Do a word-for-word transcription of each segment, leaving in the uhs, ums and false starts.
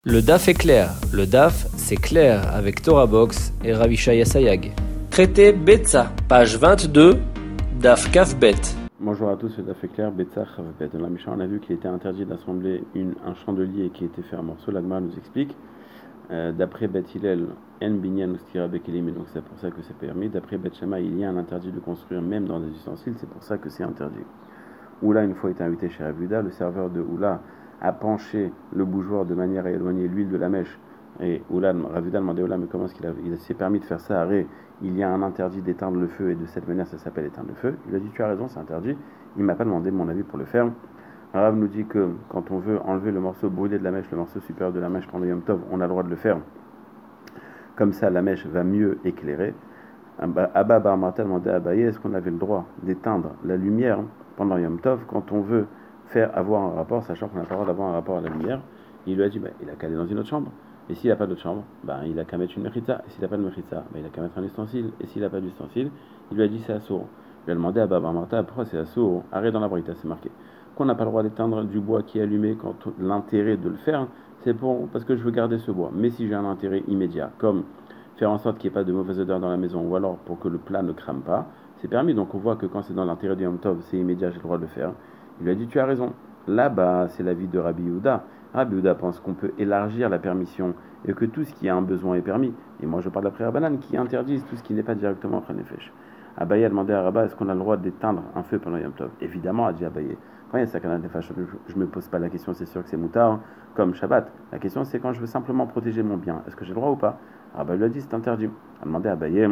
Le D A F est clair. Le D A F, c'est clair avec Torah Box et Ravishaya Sayag. Traité Betsa, page vingt-deux, D A F Kaf Bet. Bonjour à tous, le D A F est clair, Betsa Kaf Bet. Dans la Mishnah, on a vu qu'il était interdit d'assembler une, un chandelier qui était fait en morceaux. L'Agma nous explique, euh, d'après Bet Hillel, En Binyan Ustira Bekelim, et donc c'est pour ça que c'est permis. D'après Bet Shammai, il y a un interdit de construire même dans des ustensiles, c'est pour ça que c'est interdit. Oula, une fois, était invité chez Rav Yehuda, le serveur de Oula a penché le bougeoir de manière à éloigner l'huile de la mèche. Et Oula, Rav Yehuda demandait Oula, mais comment est-ce qu'il a, il s'est permis de faire ça? Arrête, il y a un interdit d'éteindre le feu, et de cette manière, ça s'appelle éteindre le feu. Il a dit, tu as raison, c'est interdit. Il m'a pas demandé mon avis pour le faire. Rav nous dit que quand on veut enlever le morceau brûlé de la mèche, le morceau supérieur de la mèche pendant Yom Tov, on a le droit de le faire. Comme ça, la mèche va mieux éclairer. Abba Bar Marta demandait à Abaye, est-ce qu'on avait le droit d'éteindre la lumière pendant Yom Tov quand on veut faire avoir un rapport, sachant qu'on n'a pas le droit d'avoir un rapport à la lumière? Il lui a dit, bah, il a qu'à aller dans une autre chambre. Et s'il n'a pas d'autre chambre, bah, il a qu'à mettre une mechitza. Et s'il n'a pas de mechitza, bah, il a qu'à mettre un ustensile. Et s'il n'a pas d'ustensile, il lui a dit, c'est assourd. Il lui a demandé à Abba Bar Marta, pourquoi c'est assourd? Arrête dans la brita, c'est marqué. Qu'on n'a pas le droit d'éteindre du bois qui est allumé quand l'intérêt de le faire, c'est pour, parce que je veux garder ce bois. Mais si j'ai un intérêt immédiat, comme faire en sorte qu'il n'y ait pas de mauvaise odeur dans la maison, ou alors pour que le plat ne crame pas, c'est permis. Donc on voit que quand c'est dans l'intérêt du Yom Tov, c'est immédiat, j'ai le droit de le faire. Il lui a dit, tu as raison. Là-bas, c'est l'avis de Rabbi Yehuda. Rabbi Yehuda pense qu'on peut élargir la permission et que tout ce qui a un besoin est permis. Et moi, je parle d'après Rabbanan qui interdisent tout ce qui n'est pas directement en Nefesh. Abaye a demandé à Rabba, est-ce qu'on a le droit d'éteindre un feu pendant Yom Tov? Évidemment, a dit Abaye. Quand il y a Sakana Nefesh, je ne me pose pas la question, c'est sûr que c'est moutard, comme Shabbat. La question, c'est quand je veux simplement protéger mon bien. Est-ce que j'ai le droit ou pas? Rabba lui a dit, c'est interdit. A demandé à Abaye,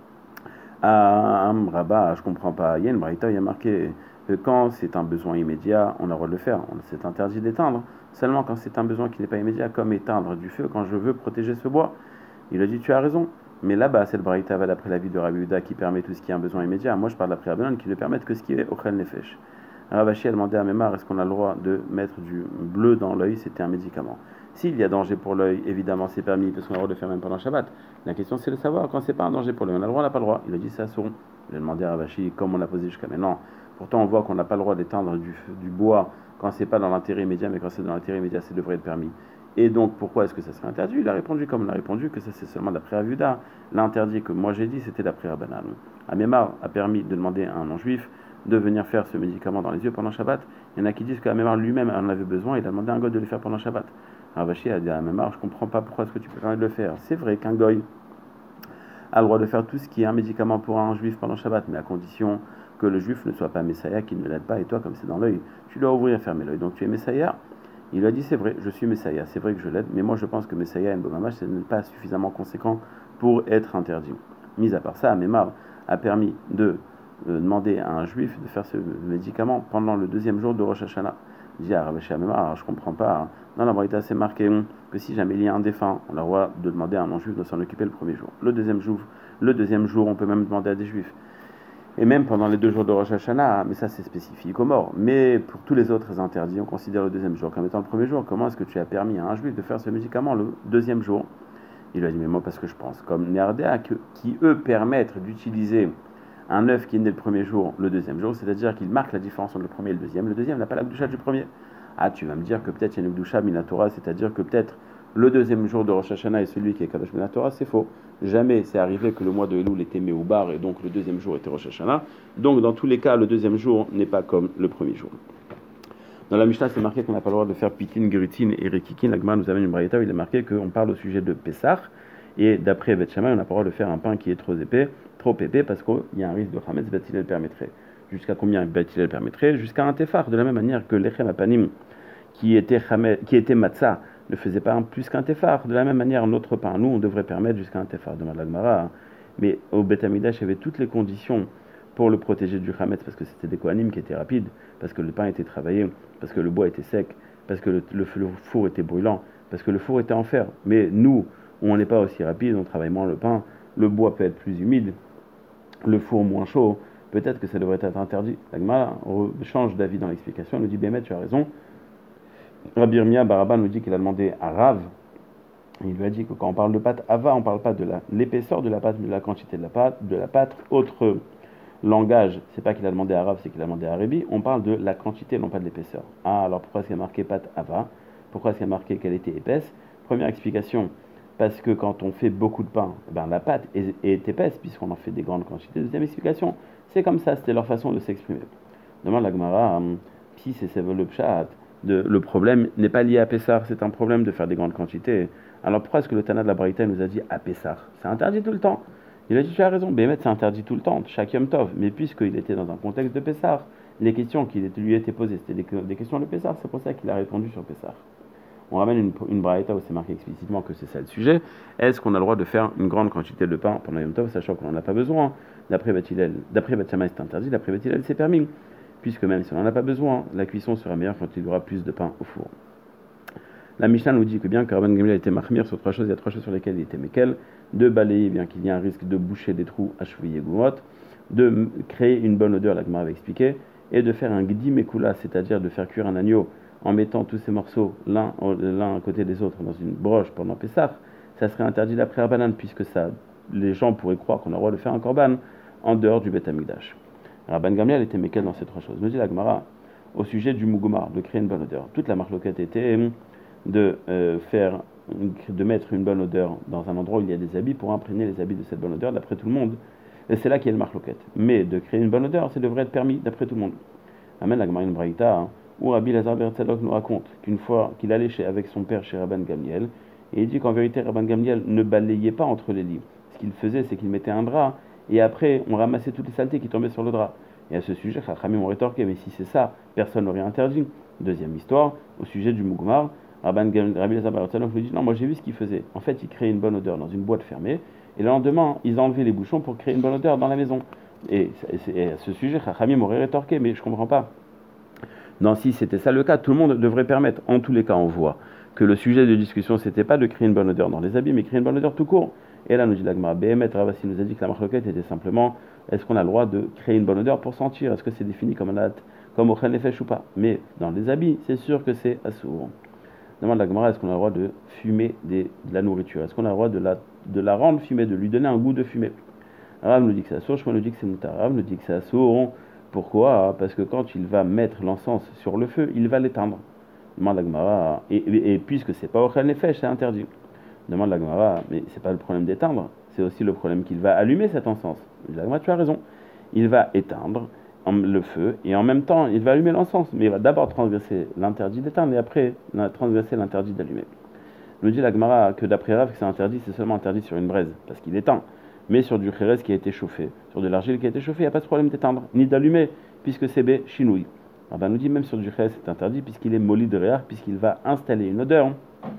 ah, Rabba, je comprends pas. Il y a une braïta, il y a marqué que quand c'est un besoin immédiat, on a le droit de le faire. C'est interdit d'éteindre. Seulement quand c'est un besoin qui n'est pas immédiat, comme éteindre du feu, quand je veux protéger ce bois. Il a dit, tu as raison. Mais là-bas, cette braïta va d'après l'avis de Rabbi Yehuda qui permet tout ce qui est un besoin immédiat. Moi, je parle d'après Rabbanan qui ne permettent que ce qui est Ochel Nefesh. Ravashi a demandé à Mémar, est-ce qu'on a le droit de mettre du bleu dans l'œil? C'était un médicament. S'il y a danger pour l'œil, évidemment, c'est permis, parce qu'on a le droit de le faire même pendant Shabbat. La question, c'est de savoir quand c'est pas un danger pour l'œil. On a le droit, on n'a pas le droit. Il a dit, c'est assourd. Il a demandé à Ravashi, comme on l'a posé jusqu'à maintenant. Pourtant, on voit qu'on n'a pas le droit d'éteindre du, du bois quand c'est pas dans l'intérêt immédiat, mais quand c'est dans l'intérêt immédiat, ça devrait être permis. Et donc, pourquoi est-ce que ça serait interdit? Il a répondu comme il a répondu, que ça c'est seulement d'après Rav Yehuda. L'interdit que moi j'ai dit, c'était d'après Rabbanan. Amémar a permis de demander à un non-juif de venir faire ce médicament dans les yeux pendant Shabbat. Il y en a qui disent qu'Amémar lui-même en avait besoin, il a demandé à un goy de le faire pendant Shabbat. Ravashi a dit à Amémar, je ne comprends pas pourquoi est-ce que tu peux permettre de le faire. C'est vrai qu'un goy a le droit de faire tout ce qui est un médicament pour un juif pendant Shabbat, mais à condition que le juif ne soit pas Messiah, qu'il ne l'aide pas, et toi, comme c'est dans l'œil, tu dois ouvrir et fermer l'œil. Donc tu es Messiah. Il lui a dit, c'est vrai, je suis Messiah, c'est vrai que je l'aide, mais moi je pense que Messiah et Mbomamash, ce n'est pas suffisamment conséquent pour être interdit. Mis à part ça, Amémar a permis de euh, demander à un juif de faire ce médicament pendant le deuxième jour de Rosh Hashanah. Il dit à Ravashi Amémar, je comprends pas, hein. Dans la Braïta, c'est marqué que si jamais il y a un défunt, on a le droit de demander à un non-juif de s'en occuper le premier jour. Le deuxième jour, le deuxième jour, on peut même demander à des juifs. Et même pendant les deux jours de Rosh Hashanah, mais ça c'est spécifique aux morts. Mais pour tous les autres interdits, on considère le deuxième jour comme étant le premier jour. Comment est-ce que tu as permis à un juif de faire ce médicament le deuxième jour? Il lui a dit, mais moi parce que je pense, comme Néardéa, qui eux permettent d'utiliser un œuf qui est né le premier jour, le deuxième jour, c'est-à-dire qu'ils marquent la différence entre le premier et le deuxième. Le deuxième n'a pas la gdoucha du premier. Ah, tu vas me dire que peut-être il y a une gdoucha minatora, c'est-à-dire que peut-être le deuxième jour de Rosh Hashanah est celui qui est Kadosh Minatora, c'est faux. Jamais c'est arrivé que le mois de Elul était Méoubar et donc le deuxième jour était Rosh Hashanah. Donc dans tous les cas, le deuxième jour n'est pas comme le premier jour. Dans la Mishnah, c'est marqué qu'on n'a pas le droit de faire pitin, gritin et rekikin. L'Agma nous amène une braïta où il est marqué qu'on parle au sujet de Pessah. Et d'après Bet Shammai, on n'a pas le droit de faire un pain qui est trop épais, trop épais parce qu'il y a un risque de Chametz. Bet Hillel permettrait. Jusqu'à combien Bet Hillel permettrait? Jusqu'à un tefar, de la même manière que l'Echem Apanim, qui était, qui était matzah, ne faisait pas un plus qu'un tefar. De la même manière, notre pain, nous, on devrait permettre jusqu'à un tefar de Malagmara. Mais au Beth Amidash, il y avait toutes les conditions pour le protéger du Chametz, parce que c'était des kohanim qui étaient rapides, parce que le pain était travaillé, parce que le bois était sec, parce que le, le, le four était brûlant, parce que le four était en fer. Mais nous, on n'est pas aussi rapide, on travaille moins le pain, le bois peut être plus humide, le four moins chaud, peut-être que ça devrait être interdit. L'Agmara change d'avis dans l'explication, elle nous dit, Bémet, tu as raison. Rabbi Yirmiyah Baraba nous dit qu'il a demandé à Rav, il lui a dit que quand on parle de pâte Ava, on ne parle pas de la, l'épaisseur de la pâte, mais de la quantité de la pâte. De la pâte. Autre langage, c'est pas qu'il a demandé à Rav, c'est qu'il a demandé à Rébi, on parle de la quantité, non pas de l'épaisseur. Ah, alors pourquoi est-ce qu'il y a marqué pâte Ava? Pourquoi est-ce qu'il y a marqué qu'elle était épaisse? Première explication, parce que quand on fait beaucoup de pain, eh ben, la pâte est, est épaisse puisqu'on en fait des grandes quantités. Deuxième explication, c'est comme ça, c'était leur façon de s'exprimer. Demande la Gemara, hum, si c'est le pshat, de, le problème n'est pas lié à Pessar, c'est un problème de faire des grandes quantités. Alors pourquoi est-ce que le Tana de la Braïta nous a dit à Pessar? C'est interdit tout le temps. Il a dit, tu as raison, Bémet c'est interdit tout le temps, chaque Yom Tov. Mais puisqu'il était dans un contexte de Pessar, les questions qui lui étaient posées, c'était des, des questions de Pessar, c'est pour ça qu'il a répondu sur Pessar. On ramène une, une Braïta où c'est marqué explicitement que c'est ça le sujet. Est-ce qu'on a le droit de faire une grande quantité de pain pendant Yom Tov, sachant qu'on n'en a pas besoin? D'après Beth Hillel, d'après Beth Shammai c'est interdit, d'après Beth Hillel c'est permis. Puisque même si on n'en a pas besoin, la cuisson sera meilleure quand il y aura plus de pain au four. La Mishnah nous dit que bien que Rabban Gamliel était mahmir sur trois choses, il y a trois choses sur lesquelles il était mekel: de balayer, bien qu'il y ait un risque de boucher des trous à cheville et goumot, de créer une bonne odeur, la Gemara avait expliqué, et de faire un gdi mekula, c'est-à-dire de faire cuire un agneau en mettant tous ces morceaux l'un, l'un à côté des autres dans une broche pendant Pessah. Ça serait interdit d'après Rabbanan, puisque ça, les gens pourraient croire qu'on a le droit de faire un korban en dehors du Beth Amikdash. Rabban Gamliel était mekel dans ces trois choses. Nous dit la Gemara au sujet du mugomar, de créer une bonne odeur. Toute la marloquette était de euh, faire, de mettre une bonne odeur dans un endroit où il y a des habits pour imprégner les habits de cette bonne odeur d'après tout le monde. Et c'est là qu'il y a le marloquette. Mais de créer une bonne odeur, ça devrait être permis d'après tout le monde. Amen la Gemara une braïta, hein, où Rabbi Lazar ber Tzadok nous raconte qu'une fois qu'il allait chez, avec son père chez Rabban Gamliel, et il dit qu'en vérité Rabban Gamliel ne balayait pas entre les lits. Ce qu'il faisait, c'est qu'il mettait un drap et après on ramassait toutes les saletés qui tombaient sur le drap. Et à ce sujet, Chachamim ont rétorqué, mais si c'est ça, personne n'aurait interdit. Deuxième histoire, au sujet du Mugmar, Rabban Rabbi Lazar ber Tzadok nous dit non, moi j'ai vu ce qu'il faisait. En fait, il créait une bonne odeur dans une boîte fermée, et le lendemain, ils enlevaient les bouchons pour créer une bonne odeur dans la maison. Et, et, et à ce sujet, Chachamim aurait rétorqué, mais je ne comprends pas. Non, si c'était ça le cas, tout le monde devrait permettre. En tous les cas, on voit que le sujet de discussion, c'était pas de créer une bonne odeur dans les habits, mais créer une bonne odeur tout court. Et là, nous dit l'Agmara, Béhémet Ravasi nous a dit que la marloquette était simplement, est-ce qu'on a le droit de créer une bonne odeur pour sentir? Est-ce que c'est défini comme un acte, comme au Khenefesh ou pas? Mais dans les habits, c'est sûr que c'est assourd. Demande l'Agmara, est-ce qu'on a le droit de fumer des, de la nourriture? Est-ce qu'on a le droit de la, de la rendre fumée, de lui donner un goût de fumée? Rav nous dit que c'est assourd, Shmuel nous dit que c'est moutar. Rav nous dit que c'est assourd. Pourquoi? Parce que quand il va mettre l'encens sur le feu, il va l'éteindre. Demande la Gemara, et, et, et puisque c'est pas Ochel Nefesh, c'est interdit. Demande la Gemara, mais c'est pas le problème d'éteindre, c'est aussi le problème qu'il va allumer cet encens. La Gemara, tu as raison. Il va éteindre le feu et en même temps, il va allumer l'encens, mais il va d'abord transgresser l'interdit d'éteindre et après transgresser l'interdit d'allumer. Nous dit la Gemara que d'après Rav, que c'est interdit, c'est seulement interdit sur une braise, parce qu'il éteint. Mais sur du chérès qui a été chauffé, sur de l'argile qui a été chauffée, il n'y a pas de problème d'éteindre, ni d'allumer, puisque c'est bé chinoui. Ah ben, nous dit même sur du chérès c'est interdit, puisqu'il est molli de réar, puisqu'il va installer une odeur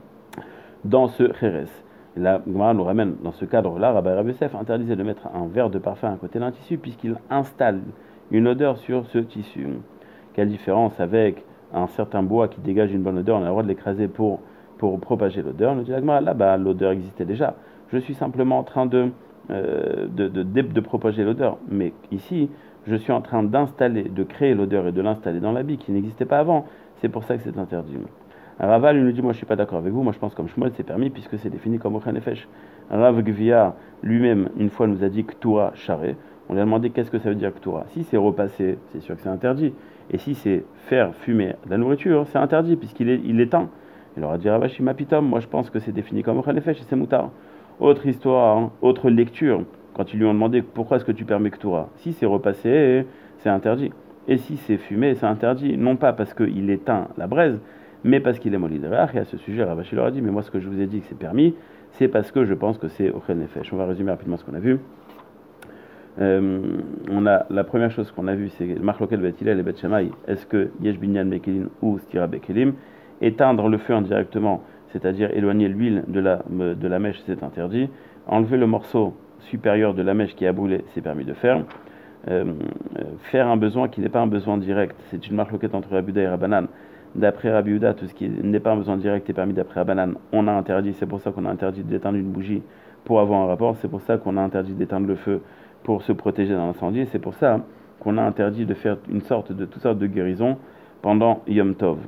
dans ce chérès. Et la Gemara nous ramène dans ce cadre-là, Rabbi Rav Yosef interdisait de mettre un verre de parfum à côté d'un tissu, puisqu'il installe une odeur sur ce tissu. Quelle différence avec un certain bois qui dégage une bonne odeur, on a le droit de l'écraser pour, pour propager l'odeur. Nous dit la Gemara, là-bas, l'odeur existait déjà. Je suis simplement en train de Euh, de, de, de, de propager l'odeur. Mais ici, je suis en train d'installer, de créer l'odeur et de l'installer dans l'habit qui n'existait pas avant. C'est pour ça que c'est interdit. Raval, il nous dit, moi je suis pas d'accord avec vous, moi je pense comme Shmuel, c'est permis puisque c'est défini comme Ochan Nefesh. Rav Gvia, lui-même, une fois nous a dit Ktura Charé. On lui a demandé qu'est-ce que ça veut dire Ktura. Si c'est repasser, c'est sûr que c'est interdit. Et si c'est faire fumer de la nourriture, c'est interdit puisqu'il est, il éteint. Il leur a dit Ravashima Pitom, moi je pense que c'est défini comme Ochan Nefesh et c'est moutard. Autre histoire, hein, autre lecture, quand ils lui ont demandé pourquoi est-ce que tu permets Ktura. Si c'est repassé, c'est interdit. Et si c'est fumé, c'est interdit. Non pas parce qu'il éteint la braise, mais parce qu'il est molli de réach. Et à ce sujet, Ravashi leur a dit, mais moi ce que je vous ai dit que c'est permis, c'est parce que je pense que c'est Ochel Nefesh. On va résumer rapidement ce qu'on a vu. Euh, on a, la première chose qu'on a vu, c'est Marlokel Bet Hillel et Bet Shammai. Est-ce que Yesh Binyan Bekelim ou Stira Bekelim? Éteindre le feu indirectement, c'est-à-dire éloigner l'huile de la, de la mèche, c'est interdit. Enlever le morceau supérieur de la mèche qui a brûlé, c'est permis de faire. Euh, faire un besoin qui n'est pas un besoin direct, c'est une marloquette entre Rabbi Yehuda et Rabbanan. D'après Rabbi Yehuda, tout ce qui n'est pas un besoin direct est permis. D'après Rabbanan, on a interdit, c'est pour ça qu'on a interdit d'éteindre une bougie pour avoir un rapport, c'est pour ça qu'on a interdit d'éteindre le feu pour se protéger d'un incendie, c'est pour ça qu'on a interdit de faire une sorte de toutes sortes de guérisons pendant Yom Tov.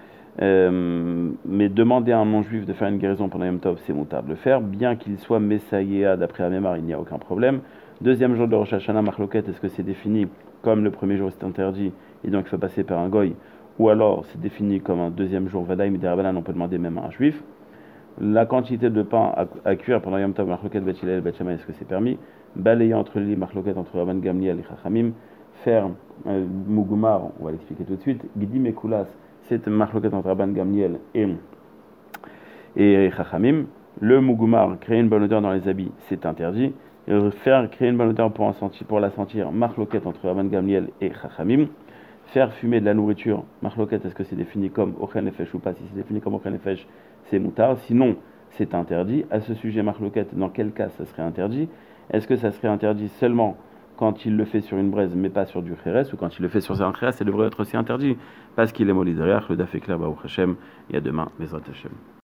Euh, mais demander à un non-juif de faire une guérison pendant Yom Tov, c'est moutable de le faire, bien qu'il soit Messaïa d'après Amémar, il n'y a aucun problème. Deuxième jour de Rosh Hashanah, Marloquette, est-ce que c'est défini comme le premier jour c'est interdit et donc il faut passer par un goy, ou alors c'est défini comme un deuxième jour Vadaï, mais des Rabbanan, on peut demander même à un juif. La quantité de pain à, à cuire pendant Yom Tov, Marloket Bet Hillel, Bet Shammai, est-ce que c'est permis? Balayer entre les lits, Marloket entre Rabban Gamliel et Chachamim. Faire euh, Mugumar, on va l'expliquer tout de suite. Gidi Mekulas, c'est Marloket entre Rabban Gamliel et, et Chachamim. Le Mugumar, créer une bonne odeur dans les habits, c'est interdit. Et faire créer une bonne odeur pour, en sentir, pour la sentir, Marloket entre Rabban Gamliel et Chachamim. Faire fumer de la nourriture, Marloket, est-ce que c'est défini comme Ochel Nefesh ou pas? Si c'est défini comme Ochel Nefesh, c'est moutard. Sinon, c'est interdit. À ce sujet, Marloket, dans quel cas ça serait interdit? Est-ce que ça serait interdit seulement quand il le fait sur une braise, mais pas sur du Kheres, ou quand il le fait sur un Kheres, ça devrait être aussi interdit, parce qu'il est Molidriach, le Daf est clair, Baruch Hashem, et à demain, Bezrat Hashem.